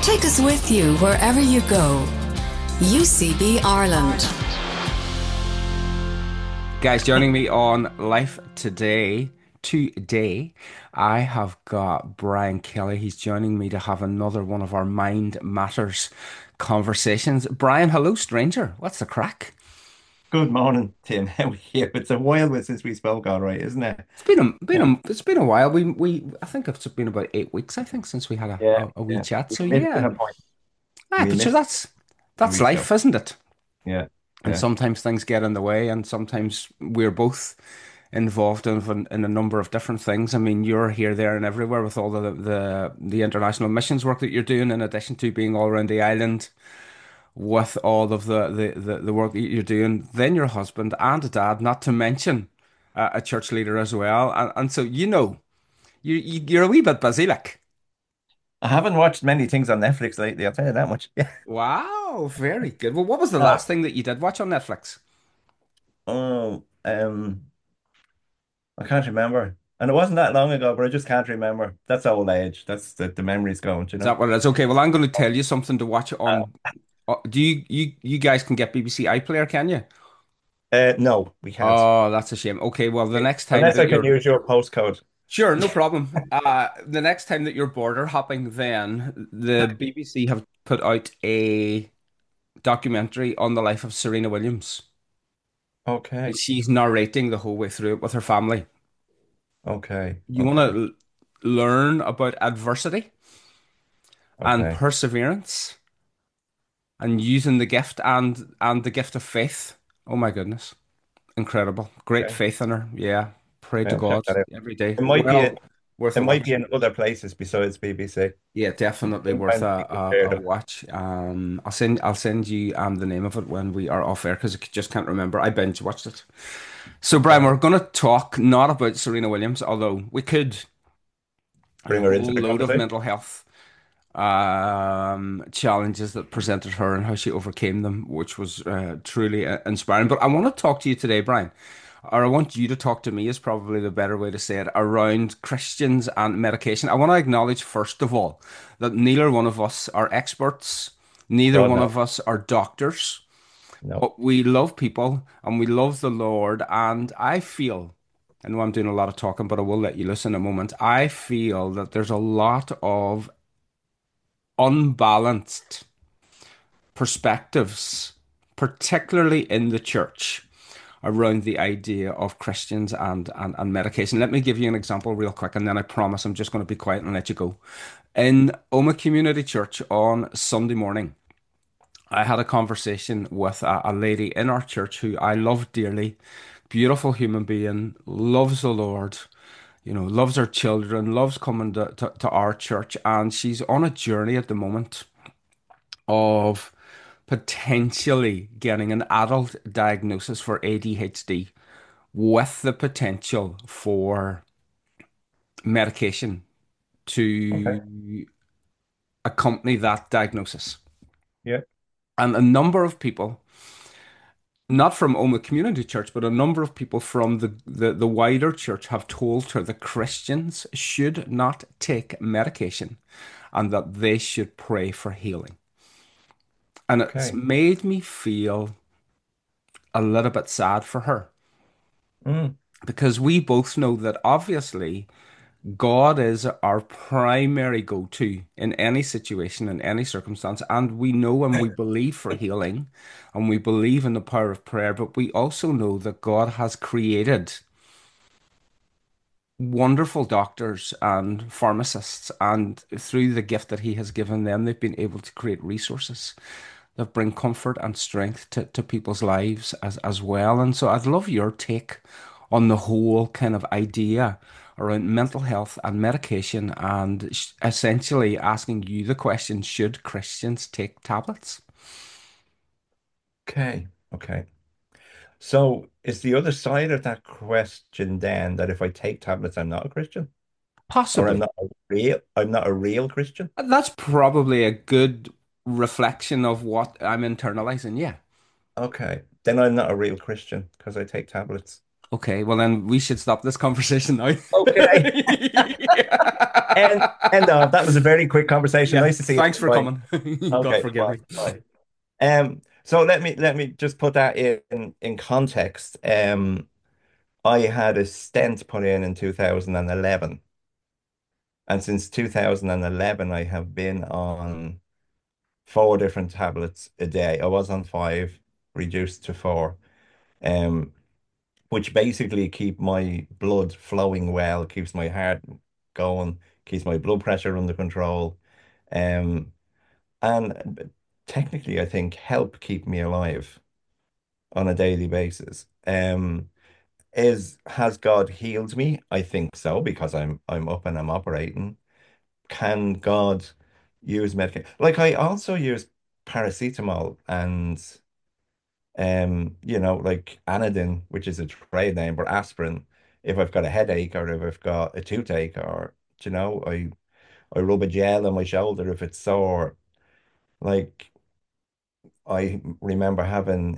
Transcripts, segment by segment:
Take us with you wherever you go. UCB Ireland. Guys, joining me on Life today, I have got Brian Kelly. He's joining me to have another one of our Mind Matters conversations. Brian, hello, stranger. What's the crack? Good morning, Tim. How are you? It's a while since we spoke, all right, isn't it? Yeah, It's been a while. I think it's been about 8 weeks, I think, since we had a, yeah, a, a wee yeah. chat. We So missed an yeah. appointment. We But sure, missed a that's wee show. life, isn't it? Yeah, And yeah. sometimes things get in the way, and sometimes we're both involved in a number of different things. I mean, you're here, there, and everywhere with all the international missions work that you're doing, in addition to being all around the island with all of the work that you're doing. Then your husband and a dad, not to mention a church leader as well. And so you're a wee bit busy, like. I haven't watched many things on Netflix lately, I'll tell you that much. Yeah. Wow, very good. Well, what was the Uh, last thing that you did watch on Netflix? oh, I can't remember. And it wasn't that long ago, but I just can't remember. That's old age. That's the memory's going, you Is know. that what it is? Okay, well, I'm going to tell you something to watch Uh, on. Do you guys can get BBC iPlayer, can you? no, we can't. Oh, that's a shame. Okay, well, the next time Unless that I can you're use your postcode. sure, no problem. The next time that you're border hopping, then the BBC have put out a documentary on the life of Serena Williams. And Okay, she's narrating the whole way through it with her family. okay, You want okay, to learn about adversity and okay, perseverance and using the gift and the gift of faith. Oh my goodness. Incredible. Great okay. faith in her. Yeah. Pray to I'll check God that out. every day. It might be Well, worth It a might be watch. in other places besides BBC. Yeah, definitely worth Sometimes a, people a, share a them. watch. I'll send you the name of it when we are off air because I just can't remember. I binge watched it. So Brian, Okay. we're gonna talk not about Serena Williams, although we could. There's a Bring her into whole the load of conversation. mental health challenges that presented her and how she overcame them, which was truly inspiring. But I want to talk to you today, Brian, or I want you to talk to me, is probably the better way to say it, around Christians and medication. I want to acknowledge, first of all, that neither one of us are experts, neither God, one no, of us are doctors, no. but we love people and we love the Lord. And I know I'm doing a lot of talking, but I will let you listen in a moment. I feel that there's a lot of unbalanced perspectives, particularly in the church, around the idea of Christians and medication. Let me give you an example real quick, and then I promise I'm just going to be quiet and let you go. In Oma Community Church on Sunday morning, I had a conversation with a lady in our church who I love dearly, beautiful human being, loves the Lord, loves her children, loves coming to our church, and she's on a journey at the moment of potentially getting an adult diagnosis for ADHD with the potential for medication Okay. to accompany that diagnosis. Yeah. And a number of people, not from Oma Community Church, but a number of people from the wider church have told her that Christians should not take medication and that they should pray for healing. And it's Okay. made me feel a little bit sad for her Mm. because we both know that obviously God is our primary go-to in any situation, in any circumstance. And we know and we believe for healing and we believe in the power of prayer, but we also know that God has created wonderful doctors and pharmacists. And through the gift that He has given them, they've been able to create resources that bring comfort and strength to people's lives as well. And so I'd love your take on the whole kind of idea around mental health and medication and essentially asking you the question, should Christians take tablets? Okay. Okay. So is the other side of that question then that if I take tablets, I'm not a Christian? Or Possibly. I'm not a real Christian? That's probably a good reflection of what I'm internalizing. Yeah. Okay. Then I'm not a real Christian because I take tablets. Okay, well then we should stop this conversation now. Okay. And that was a very quick conversation. Yeah, Nice to see you. thanks for Bye. coming. God Okay, forgive bye. me. Bye. So let me just put that in context. I had a stent put in 2011, and since 2011, I have been on four different tablets a day. I was on five, reduced to four, um, which basically keep my blood flowing well, keeps my heart going, keeps my blood pressure under control, um, and technically, I think help keep me alive on a daily basis. Is has God healed me? I think so because I'm up and I'm operating. Can God use medication? Like I also use paracetamol and like Anodin, which is a trade name, or aspirin, if I've got a headache or if I've got a toothache or I rub a gel on my shoulder if it's sore. Like I remember having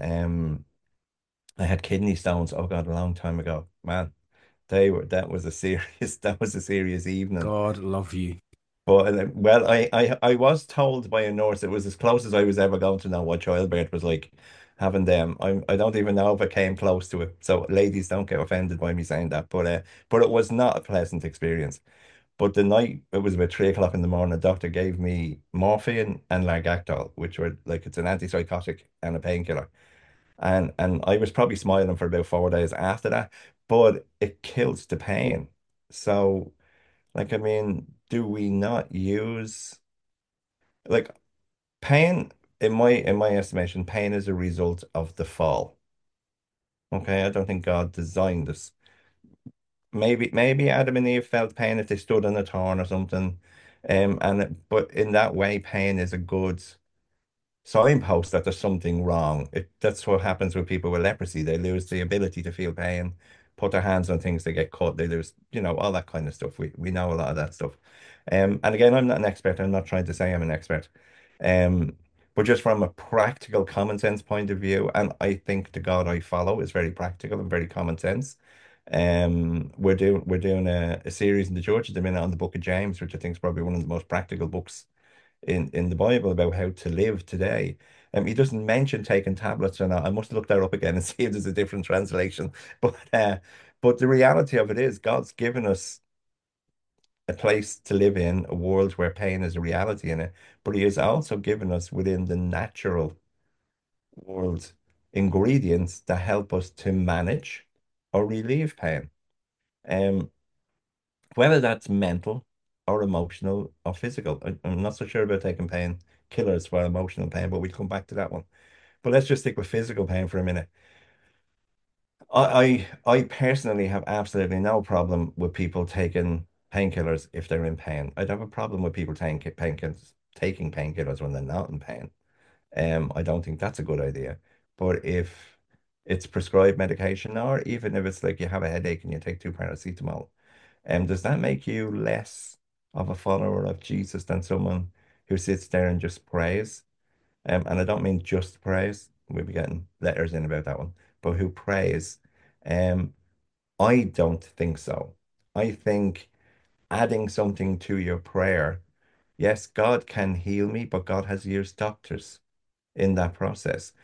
I had kidney stones, oh God, a long time ago. Man, that was a serious that was a serious evening. God love you. But well, I was told by a nurse it was as close as I was ever going to know what childbirth was like having them. I don't even know if I came close to it. So ladies, don't get offended by me saying that. But it was not a pleasant experience. But the night it was about 3 o'clock in the morning, the doctor gave me morphine and Largactil, which were like it's an antipsychotic and a painkiller. And I was probably smiling for about 4 days after that, but it kills the pain. So like, I mean, do we not use like pain in my estimation, pain is a result of the fall. Okay, I don't think God designed this. Maybe Adam and Eve felt pain if they stood on a thorn or something. But in that way, pain is a good signpost that there's something wrong. That's what happens with people with leprosy. They lose the ability to feel pain, put their hands on things, they get cut, they lose, all that kind of stuff. We know a lot of that stuff. And again, I'm not an expert. I'm not trying to say I'm an expert. Um, but just from a practical common sense point of view, and I think the God I follow is very practical and very common sense. We're doing a series in the church at the minute on the Book of James, which I think is probably one of the most practical books in the Bible about how to live today. He doesn't mention taking tablets or not. I must look that up again and see if there's a different translation. But the reality of it is God's given us a place to live in, a world where pain is a reality in it, but He has also given us within the natural world ingredients that help us to manage or relieve pain. Um, Whether that's mental or emotional or physical. I'm not so sure about taking pain killers for emotional pain, but we'll come back to that one. But let's just stick with physical pain for a minute. I personally have absolutely no problem with people taking painkillers if they're in pain. I'd have a problem with people taking painkillers when they're not in pain. I don't think that's a good idea. But if it's prescribed medication, or even if it's like you have a headache and you take two paracetamol, does that make you less of a follower of Jesus than someone who sits there and just prays? And I don't mean just prays. We'll be getting letters in about that one, but who prays? Um, I don't think so. I think adding something to your prayer, yes, God can heal me, but God has used doctors in that process.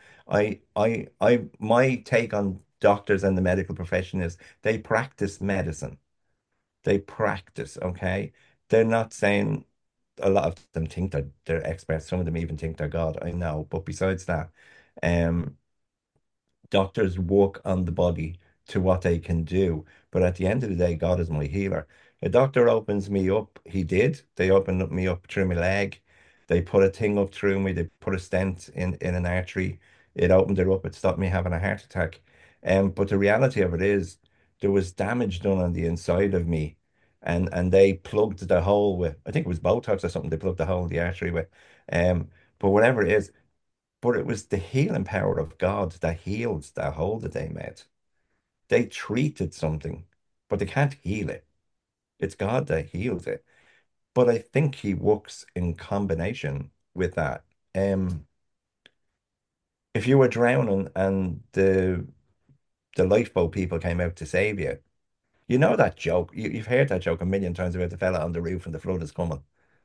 My take on doctors and the medical profession is they practice medicine. They practice, okay? They're not saying a lot of them think that they're experts. Some of them even think they're God. I know. But besides that, um, doctors work on the body to what they can do. But at the end of the day, God is my healer. A doctor opens me up. He did. They opened me up through my leg. They put a thing up through me. They put a stent in an artery. It opened it up. It stopped me having a heart attack. But the reality of it is there was damage done on the inside of me. And they plugged the hole with, I think it was Botox or something. They plugged the hole in the artery with. Um, but whatever it is, but it was the healing power of God that healed that hole that they made. They treated something, but they can't heal it. It's God that heals it. But I think He works in combination with that. If you were drowning and the lifeboat people came out to save you. You know that joke. You've heard that joke a million times about the fella on the roof and the flood is coming.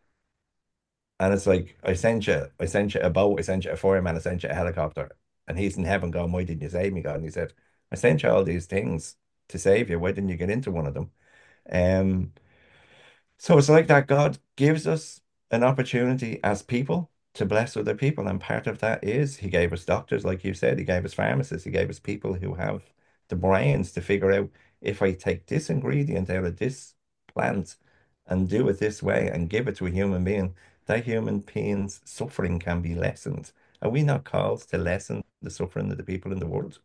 And it's like, I sent you a boat, I sent you a fireman, I sent you a helicopter. And he's in heaven going, why didn't you save me, God? And he said, I sent you all these things to save you. Why didn't you get into one of them? Um, so it's like that God gives us an opportunity as people to bless other people. And part of that is he gave us doctors, like you said, he gave us pharmacists, he gave us people who have the brains to figure out if I take this ingredient out of this plant and do it this way and give it to a human being, that human being's suffering can be lessened. Are we not called to lessen the suffering of the people in the world?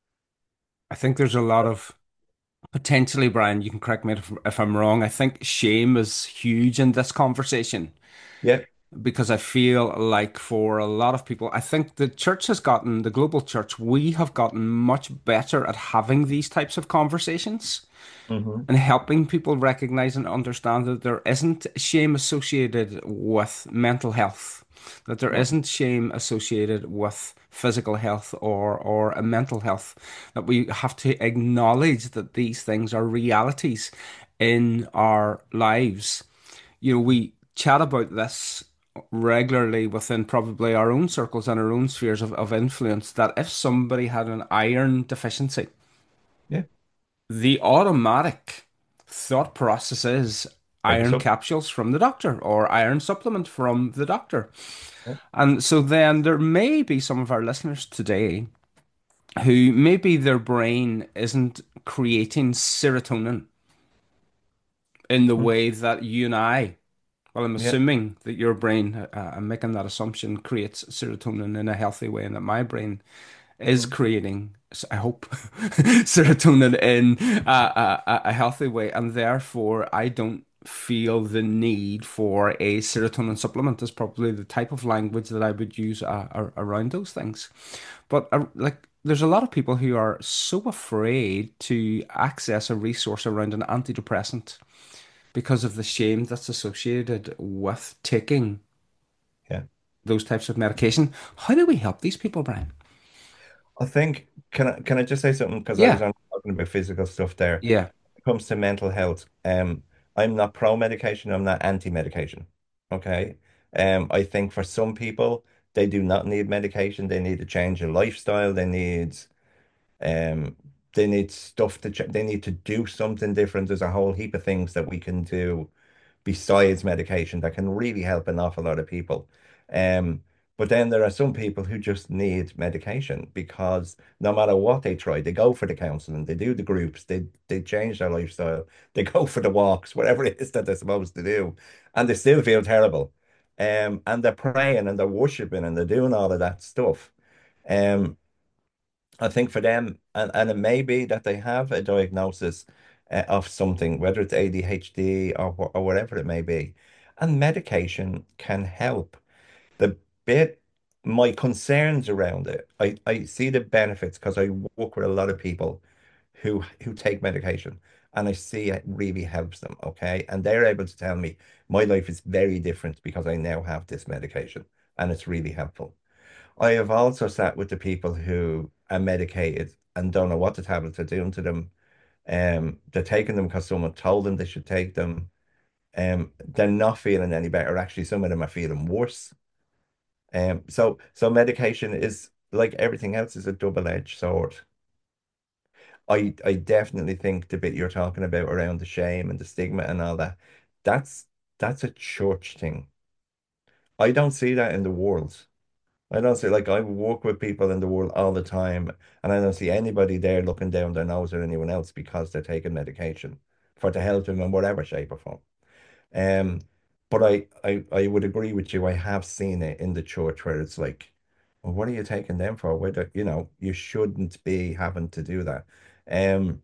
I think there's a lot of potentially, Brian, you can correct me if I'm wrong. I think shame is huge in this conversation Yeah. because I feel like for a lot of people, I think the church has gotten, the global church, we have gotten much better at having these types of conversations Hmm. and helping people recognize and understand that there isn't shame associated with mental health, that there No. isn't shame associated with physical health or a mental health, that we have to acknowledge that these things are realities in our lives. You know, we chat about this regularly within probably our own circles and our own spheres of influence that if somebody had an iron deficiency, Yeah. the automatic thought process is Take us iron up. capsules from the doctor or iron supplement from the doctor. Yeah. And so then there may be some of our listeners today who maybe their brain isn't creating serotonin in the Mm. way that you and I, well, I'm Yeah. assuming that your brain, I'm making that assumption, creates serotonin in a healthy way and that my brain is Hmm. creating, I hope, serotonin in a healthy way, and therefore I don't feel the need for a serotonin supplement. Is probably the type of language that I would use around those things. But like, there's a lot of people who are so afraid to access a resource around an antidepressant because of the shame that's associated with taking Yeah. those types of medication. How do we help these people, Brian? I think can I just say something because I was Yeah, on talking about physical stuff there. yeah. When it comes to mental health, I'm not pro medication, I'm not anti medication. Okay. I think for some people they do not need medication. They need to change their lifestyle. Um they need stuff to ch they need to do something different. There's a whole heap of things that we can do besides medication that can really help an awful lot of people. Um, but then there are some people who just need medication because no matter what they try, they go for the counseling, they do the groups, they change their lifestyle, they go for the walks, whatever it is that they're supposed to do, and they still feel terrible. And they're praying and they're worshiping and they're doing all of that stuff. Um, I think for them, and it may be that they have a diagnosis of something, whether it's ADHD or, or whatever it may be, and medication can help. The bit, my concerns around it, I see the benefits because I work with a lot of people who take medication, and I see it really helps them. Okay, and they're able to tell me my life is very different because I now have this medication, and it's really helpful. I have also sat with the people who are medicated and don't know what the tablets are doing to them. They're taking them because someone told them they should take them. They're not feeling any better. Actually, some of them are feeling worse. So medication is like everything else is a double-edged sword. I definitely think the bit you're talking about around the shame and the stigma and all that, that's that's a church thing. I don't see that in the world. I don't see like I work with people in the world all the time, and I don't see anybody there looking down their nose at anyone else because they're taking medication for to help them in whatever shape or form. Um, but I would agree with you. I have seen it in the church where it's like, well, what are you taking them for? Whether you shouldn't be having to do that. Um,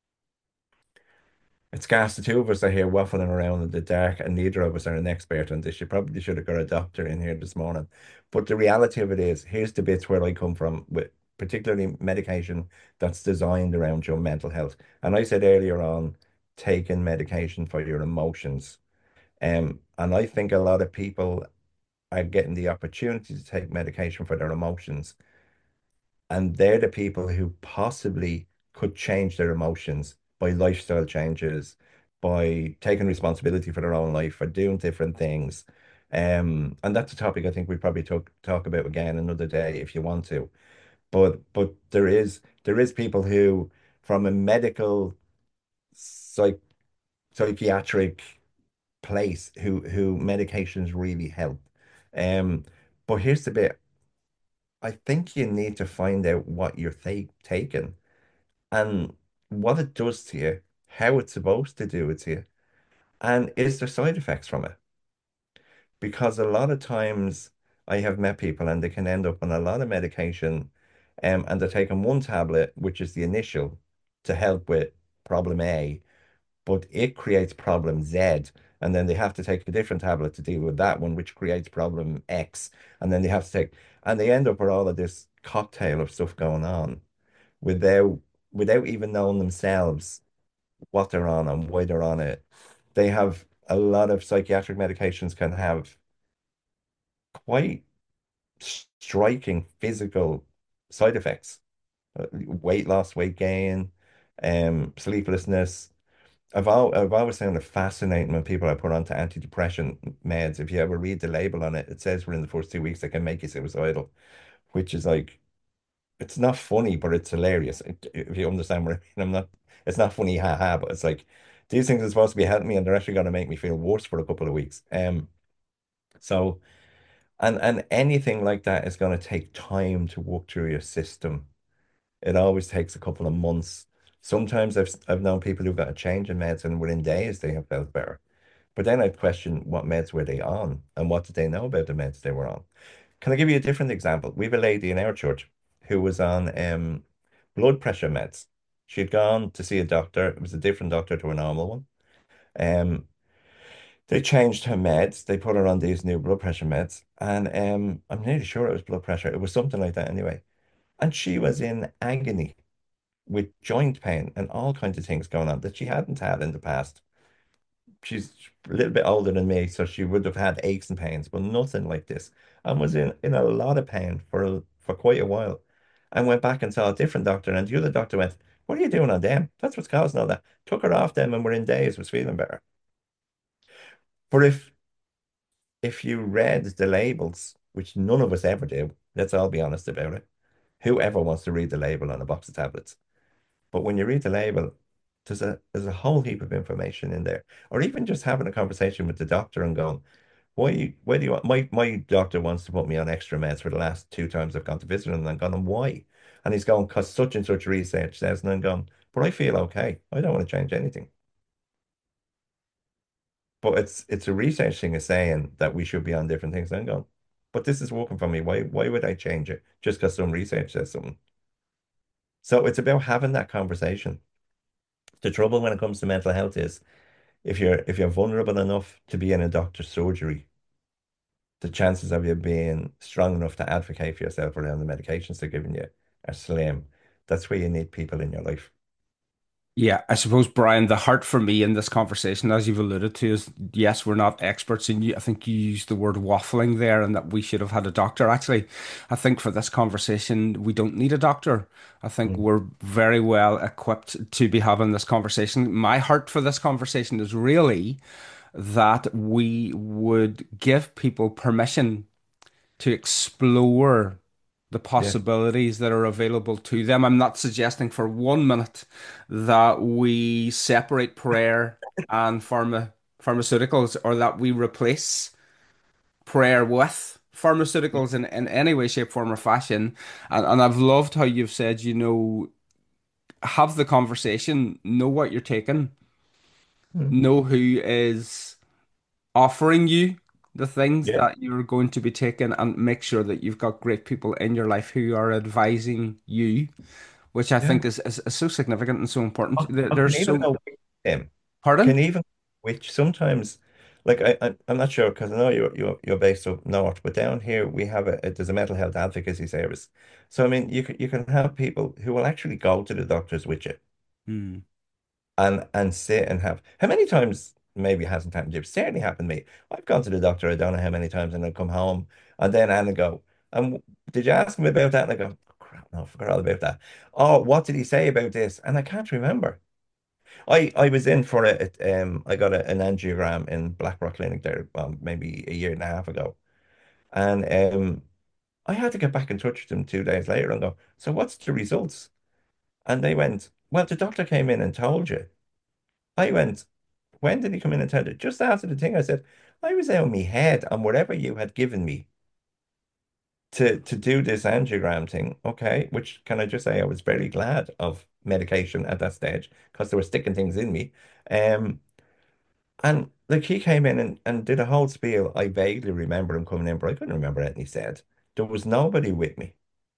it's gas the two of us are here waffling around in the dark, and neither of us are an expert on this. You probably should have got a doctor in here this morning. But the reality of it is, here's the bits where I come from with particularly medication that's designed around your mental health. And I said earlier on, taking medication for your emotions. And I think a lot of people are getting the opportunity to take medication for their emotions, and they're the people who possibly could change their emotions by lifestyle changes, by taking responsibility for their own life, for doing different things. And that's a topic I think we probably talk about again another day if you want to. But there is people who, from a medical psych psychiatric place, who medications really help. Um, but here's the bit. I think you need to find out what you're taking and what it does to you, how it's supposed to do it to you, and is there side effects from it? Because a lot of times I have met people and they can end up on a lot of medication, and they're taking one tablet, which is the initial, to help with problem A, but it creates problem Z. And then they have to take a different tablet to deal with that one, which creates problem X. And then they have to take, and they end up with all of this cocktail of stuff going on without without even knowing themselves what they're on and why they're on it. They have a lot of psychiatric medications can have quite striking physical side effects. Weight loss, weight gain, sleeplessness. I've always found it fascinating when people are put onto antidepressant meds. If you ever read the label on it, it says within the first 2 weeks they can make you suicidal, which is like, it's not funny, but it's hilarious. If you understand what I mean, it's not funny, haha, but it's like these things are supposed to be helping me, and they're actually going to make me feel worse for a couple of weeks. So, and anything like that is going to take time to work through your system. It always takes a couple of months. Sometimes I've known people who got a change in meds, and within days they have felt better. But then I'd question what meds were they on and what did they know about the meds they were on. Can I give you a different example? We have a lady in our church who was on blood pressure meds. She'd gone to see a doctor. It was a different doctor to a normal one. Um, they changed her meds. They put her on these new blood pressure meds, and I'm nearly sure it was blood pressure. It was something like that anyway. And she was in agony with joint pain and all kinds of things going on that she hadn't had in the past. She's a little bit older than me, so she would have had aches and pains, but nothing like this. And was in a lot of pain for quite a while. And went back and saw a different doctor, and the other doctor went, "What are you doing on them? That's what's causing all that." Took her off them, and within days was feeling better. But if you read the labels, which none of us ever do, let's all be honest about it. Whoever wants to read the label on a box of tablets? But when you read the label, there's a whole heap of information in there. Or even just having a conversation with the doctor and going, why do you want my doctor wants to put me on extra meds for the last two times I've gone to visit him, and I'm going, and why? And he's going, because such and such research says, and I'm going, but I feel okay. I don't want to change anything. But it's a research thing is saying that we should be on different things. And I'm going, but this is working for me. Why would I change it just because some research says something? So it's about having that conversation. The trouble when it comes to mental health is if you're vulnerable enough to be in a doctor's surgery, the chances of you being strong enough to advocate for yourself around the medications they're giving you are slim. That's where you need people in your life. Yeah, I suppose, Brian, the heart for me in this conversation, as you've alluded to, is yes, we're not experts, and I think you used the word waffling there, and that we should have had a doctor. Actually, I think for this conversation, we don't need a doctor. I think Mm. we're very well equipped to be having this conversation. My heart for this conversation is really that we would give people permission to explore the Yeah, possibilities that are available to them. I'm not suggesting for 1 minute that we separate prayer and pharmaceuticals, or that we replace prayer with pharmaceuticals in any way, shape, form, or fashion. And I've loved how you've said, have the conversation, know what you're taking, mm. know who is offering you the things Yeah, that you're going to be taking, and make sure that you've got great people in your life who are advising you, which I yeah. think is so significant and so important. I can There's even so, go with him. pardon? Can even which sometimes, like I'm not sure because I know you're based up north, but down here we have there's a mental health advocacy service. So I mean, you can have people who will actually go to the doctors with you Hmm. and sit and have. How many times, maybe it hasn't happened to you, it's certainly happened to me. I've gone to the doctor, I don't know how many times, and I come home and then Anna go, did you ask him about that? And I go, "Oh, crap. no, I forgot all about that. Oh, what did he say about this? And I can't remember. I was in for I got an angiogram in Blackrock Clinic there, maybe a year and a half ago. And I had to get back in touch with them 2 days later and go, so what's the results? And they went, well, the doctor came in and told you. I went, when did he come in and tell you? Just after the thing, I said, I was out of my head on whatever you had given me to do this angiogram thing. Okay, which can I just say I was very glad of medication at that stage because they were sticking things in me. Um, and like he came in and did a whole spiel. I vaguely remember him coming in, but I couldn't remember anything he said. There was nobody with me.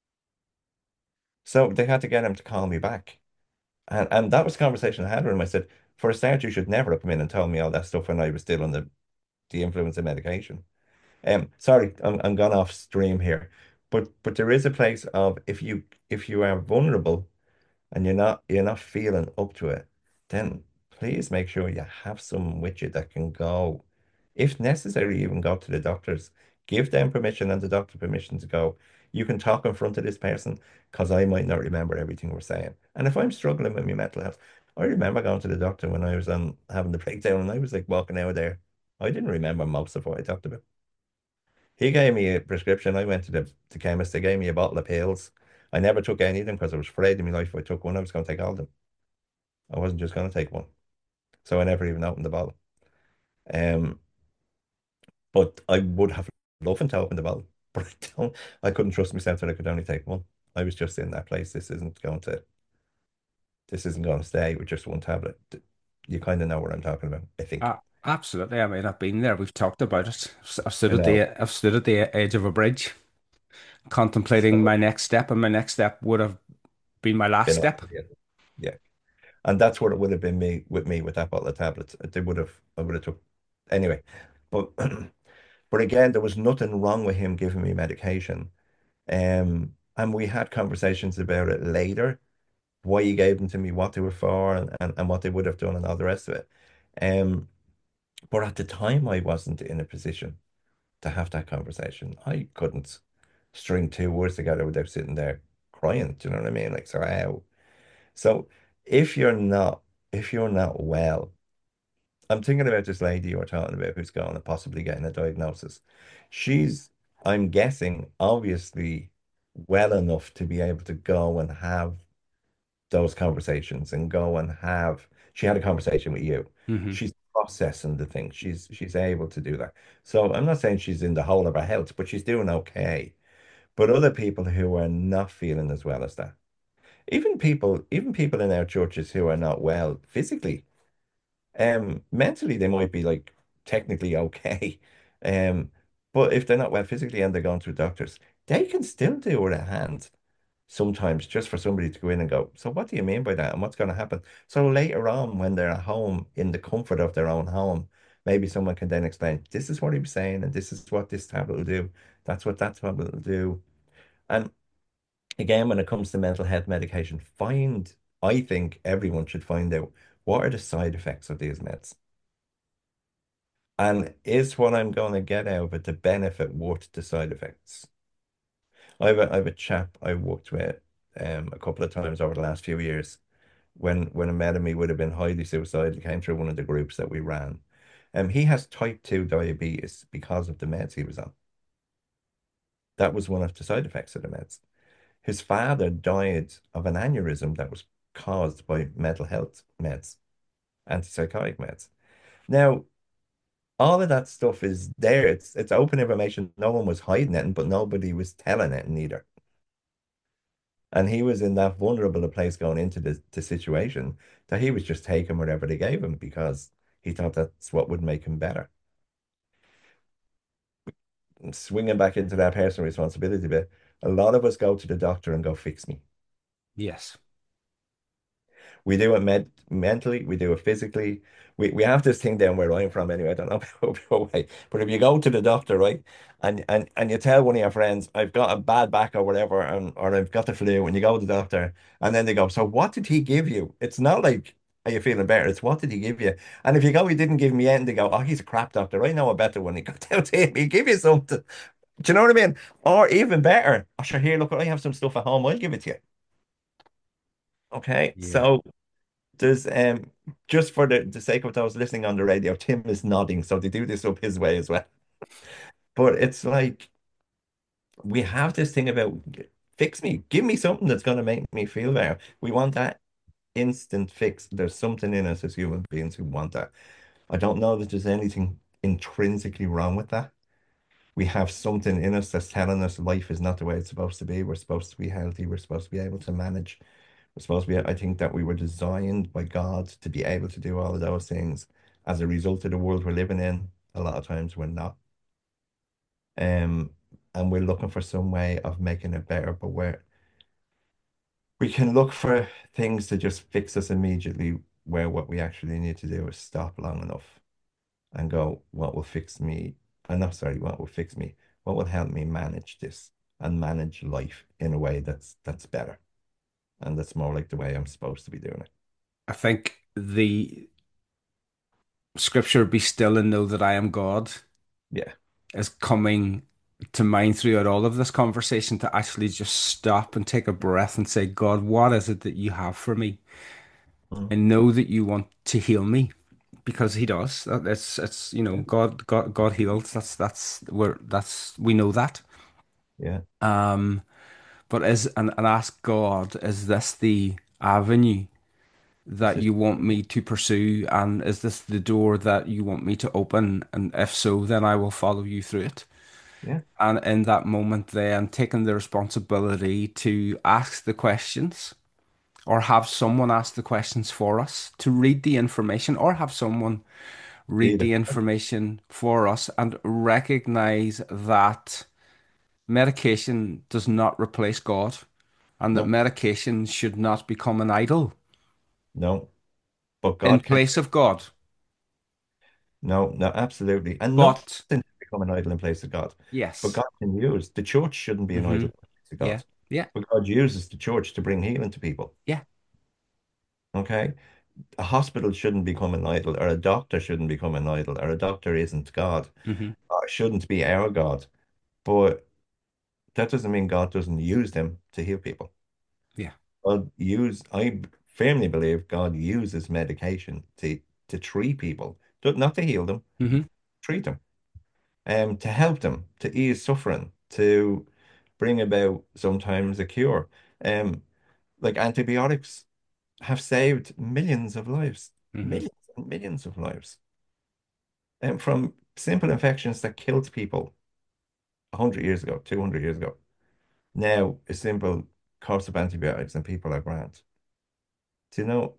So they had to get him to call me back. And that was the conversation I had with him. I said, for a start, you should never have come in and told me all that stuff when I was still under the influence of medication. Sorry, I'm gone off stream here. But there is a place of if you are vulnerable and you're not feeling up to it, then please make sure you have someone with you that can go, if necessary, even go to the doctors. Give them permission and the doctor permission to go. You can talk in front of this person because I might not remember everything we're saying. And if I'm struggling with my mental health, I remember going to the doctor when I was on having the breakdown and I was like walking out of there. I didn't remember most of what I talked about. He gave me a prescription. I went to the chemist. They gave me a bottle of pills. I never took any of them because I was afraid in my life if I took one, I was going to take all of them. I wasn't just going to take one. So I never even opened the bottle. Um, but I would have loved to open the bottle. But I couldn't trust myself that I could only take one. I was just in that place. This isn't going to stay with just one tablet. You kind of know what I'm talking about, I think. Absolutely. I mean, I've been there. We've talked about it. I know. I've stood at the edge of a bridge, contemplating So my next step, and my next step would have been my last been step. yeah. And that's what it would have been me with that bottle of tablets. I would have took anyway. But but again, there was nothing wrong with him giving me medication. And we had conversations about it later, why he gave them to me, what they were for, and what they would have done, and all the rest of it. Um, but at the time, I wasn't in a position to have that conversation. I couldn't string two words together without sitting there crying. Do you know what I mean? Like, so how? So if you're not if you're not well, I'm thinking about this lady you were talking about who's going to possibly getting a diagnosis. She's, I'm guessing, obviously well enough to be able to go and have those conversations and go and have. She had a conversation with you. Hmm. She's processing the thing. She's able to do that. So I'm not saying she's in the whole of her health, but she's doing okay. But other people who are not feeling as well as that, even people in our churches who are not well physically, mentally they might be like technically okay. Um, but if they're not well physically and they're going through doctors, they can still do with a hand sometimes just for somebody to go in and go, so what do you mean by that? And what's going to happen? So later on, when they're at home in the comfort of their own home, maybe someone can then explain, this is what he was saying, and this is what this tablet will do. That's what that tablet will do. And again, when it comes to mental health medication, I think everyone should find out what are the side effects of these meds. And is what I'm going to get out of it the benefit worth the side effects? I have a chap I worked with a couple of times over the last few years when a met him, he would have been highly suicidal, came through one of the groups that we ran. He has type 2 diabetes because of the meds he was on. That was one of the side effects of the meds. His father died of an aneurysm that was caused by mental health meds, antipsychotic meds. Now, all of that stuff is there. It's open information. No one was hiding it, but nobody was telling it neither. And he was in that vulnerable a place going into the situation that he was just taking whatever they gave him because he thought that's what would make him better. And swinging back into that personal responsibility bit, a lot of us go to the doctor and go, fix me. Yes. We do it mentally, we do it physically. We have this thing down where I'm from anyway. I don't know about your way, but if you go to the doctor, right, and you tell one of your friends, I've got a bad back or whatever, and or I've got the flu, and you go to the doctor, and then they go, so what did he give you? It's not like, are you feeling better? It's what did he give you? And if you go, he didn't give me anything, they go, oh, he's a crap doctor. I know a better one. He got down to him, he give you something. Do you know what I mean? Or even better, oh, sure, here, look, I have some stuff at home. I'll give it to you. Okay. Yeah. So there's just for the sake of those listening on the radio, Tim is nodding, so they do this up his way as well. But it's like we have this thing about fix me, give me something that's going to make me feel better. We want that instant fix. There's something in us as human beings who want that. I don't know that there's anything intrinsically wrong with that. We have something in us that's telling us life is not the way it's supposed to be. We're supposed to be healthy. We're supposed to be able to manage. We're supposed to be, I think that we were designed by God to be able to do all of those things. As a result of the world we're living in, a lot of times we're not. Um, and we're looking for some way of making it better, but we can look for things to just fix us immediately, where what we actually need to do is stop long enough and go, what will fix me? I'm not sorry, what will fix me? What will help me manage this and manage life in a way that's better and that's more like the way I'm supposed to be doing it. I think the scripture, be still and know that I am God, Yeah. is coming to mind throughout all of this conversation, to actually just stop and take a breath and say, God, what is it that you have for me? Mm. I know that you want to heal me, because he does. It's Yeah. God heals. We know that. Yeah. But and ask God, is this the avenue This that is you want me to pursue? And is this the door that you want me to open? And if so, then I will follow you through it. yeah. And in that moment, then taking the responsibility to ask the questions, or have someone ask the questions for us, to read the information, or have someone Be read the the information for us, and recognize that medication does not replace God, and that no, medication should not become an idol no, but in God can. place of God. No, no, absolutely. And nothing But should become an idol in place of God. But yes, God can use the church shouldn't be an hmm idol in place of yeah, God. yeah, But God uses the church to bring healing to people. yeah, Okay? A hospital shouldn't become an idol, or a doctor shouldn't become an idol, or a doctor isn't God, hmm or shouldn't be our God. But that doesn't mean God doesn't use them to heal people. yeah, I firmly believe God uses medication to treat people, not to heal them, hmm treat them, to help them, to ease suffering, to bring about sometimes a cure. Um, like antibiotics have saved millions of lives, hmm millions and millions of lives, and from simple infections that killed people 100 years ago, 200 years ago. Now, a simple course of antibiotics and people are grand. Do you know,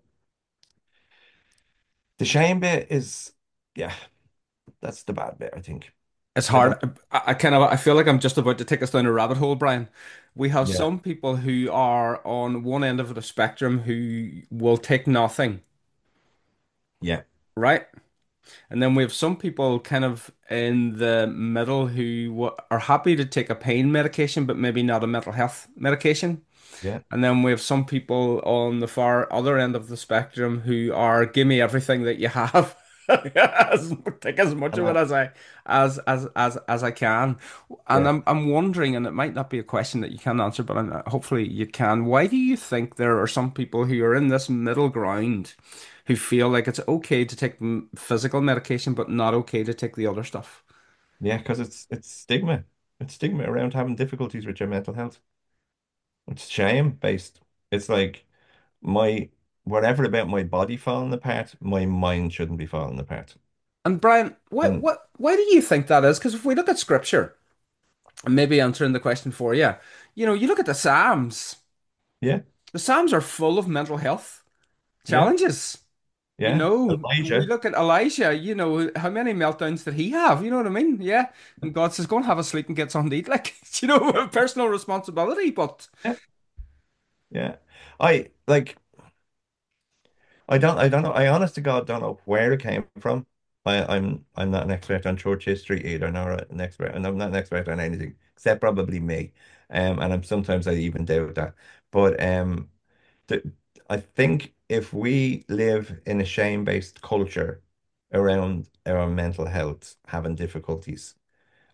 the shame bit is, yeah, that's the bad bit, I think. It's I hard. don't, I feel like I'm just about to take us down a rabbit hole, Brian. We have yeah, some people who are on one end of the spectrum who will take nothing, yeah, right? And then we have some people kind of in the middle who are happy to take a pain medication, but maybe not a mental health medication. yeah, And then we have some people on the far other end of the spectrum who are, give me everything that you have. Take as much and of it as I can. And yeah. I'm wondering, and it might not be a question that you can answer, but hopefully you can. Why do you think there are some people who are in this middle ground who feel like it's okay to take physical medication, but not okay to take the other stuff? Yeah, because it's stigma. It's stigma around having difficulties with your mental health. It's shame based. It's like my whatever about my body falling apart, my mind shouldn't be falling apart. And Brian, And why do you think that is? Because if we look at scripture, and maybe answering the question for you, you look at the Psalms. yeah, The Psalms are full of mental health yeah, challenges. yeah. We Elijah, look at Elijah, how many meltdowns did he have? You know what I mean? Yeah. And God says, go and have a sleep and get something to eat. Like, personal responsibility. But yeah, yeah. I like I don't know. I honest to God don't know where it came from. I'm not an expert on church history either, nor an expert, and I'm not an expert on anything except probably me. And I'm sometimes I even doubt that. But th I think if we live in a shame-based culture around our mental health having difficulties,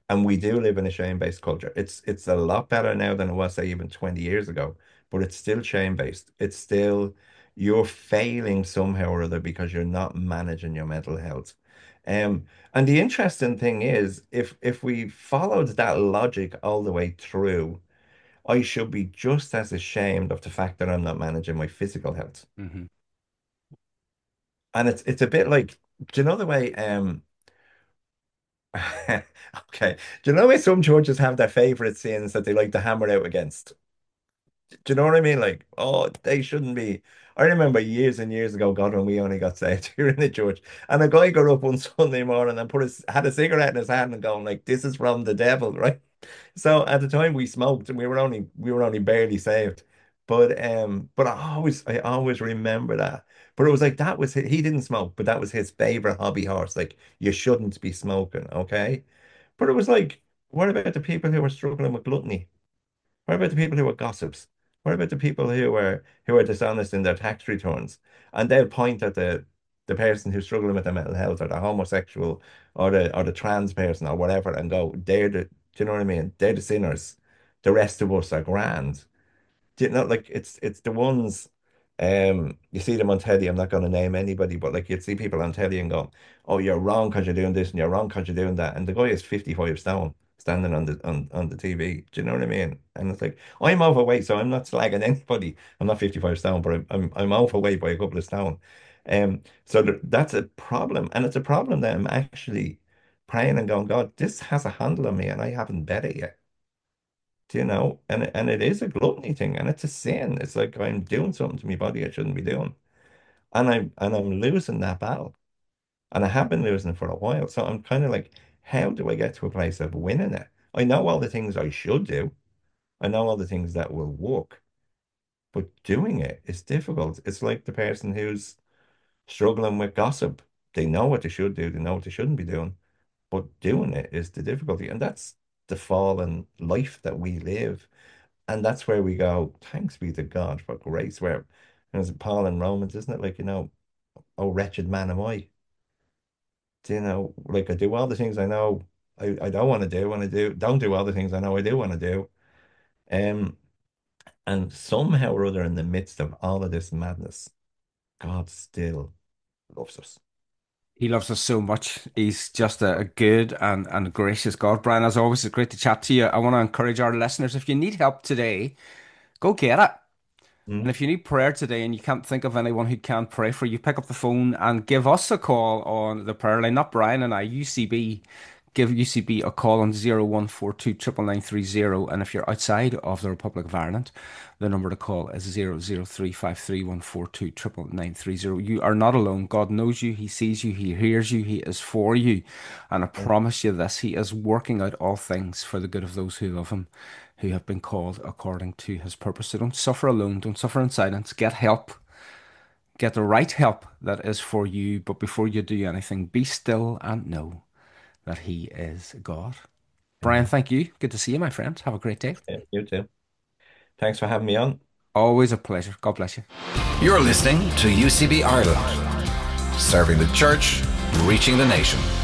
And we do live in a shame-based culture. It's a lot better now than it was, say, even 20 years ago, but it's still shame-based. It's still you're failing somehow or other because you're not managing your mental health. And the interesting thing is, if we followed that logic all the way through, I should be just as ashamed of the fact that I'm not managing my physical health. Hmm. And it's a bit like, do you know the way okay. Do you know why some churches have their favorite sins that they like to hammer out against? Do you know what I mean? Like, oh, they shouldn't be. I remember years and years ago, God, when we only got saved here in the church, and a guy got up on Sunday morning and had a cigarette in his hand and going like, "This is from the devil," right? So at the time we smoked and we were only barely saved. But I always remember that. But it was like that was he didn't smoke, but that was his favorite hobby horse. Like you shouldn't be smoking, okay? But it was like, what about the people who were struggling with gluttony? What about the people who are gossips? What about the people who are dishonest in their tax returns? And they'll point at the person who's struggling with their mental health or the homosexual or the trans person or whatever and go, do you know what I mean? They're the sinners. The rest of us are grand. Do you know, like it's the ones you see them on telly. I'm not going to name anybody, but like you'd see people on telly and go, "Oh, you're wrong because you're doing this and you're wrong because you're doing that." And the guy is 55 stone standing on the TV. Do you know what I mean? And it's like I'm overweight, so I'm not slagging anybody. I'm not 55 stone, but I'm overweight by a couple of stone. So that's a problem, and it's a problem that I'm actually praying and going, God, this has a handle on me, and I haven't bet it yet. Do you know? And it is a gluttony thing, and it's a sin. It's like I'm doing something to my body I shouldn't be doing, and I'm losing that battle, and I have been losing it for a while. So I'm kind of like, how do I get to a place of winning it? I know all the things I should do. I know all the things that will work, but doing it is difficult. It's like the person who's struggling with gossip. They know what they should do. They know what they shouldn't be doing, but doing it is the difficulty, and that's the fallen life that we live. And that's where we go, thanks be to God for grace. Where there's Paul in Romans, isn't it? Like, oh wretched man am I. Do you know, like I do all the things I know I don't want to do, and I don't do all the things I know I do want to do. Um, and somehow or other in the midst of all of this madness, God still loves us. He loves us so much. He's just a good and gracious God. Brian, as always, it's great to chat to you. I want to encourage our listeners, if you need help today, go get it. And Mm. if you need prayer today and you can't think of anyone who can pray for you, pick up the phone and give us a call on the prayer line, not Brian and I, UCB. Give UCB a call on 0142 99930. And if you're outside of the Republic of Ireland, the number to call is 0035314299930. You are not alone. God knows you. He sees you. He hears you. He is for you. And I promise you this, He is working out all things for the good of those who love Him, who have been called according to His purpose. So don't suffer alone. Don't suffer in silence. Get help. Get the right help that is for you. But before you do anything, be still and know that He is God. Brian, Amen. thank you. Good to see you, my friend. Have a great day. Yeah, you too. Thanks for having me on. Always a pleasure. God bless you. You're listening to UCB Ireland, serving the church, reaching the nation.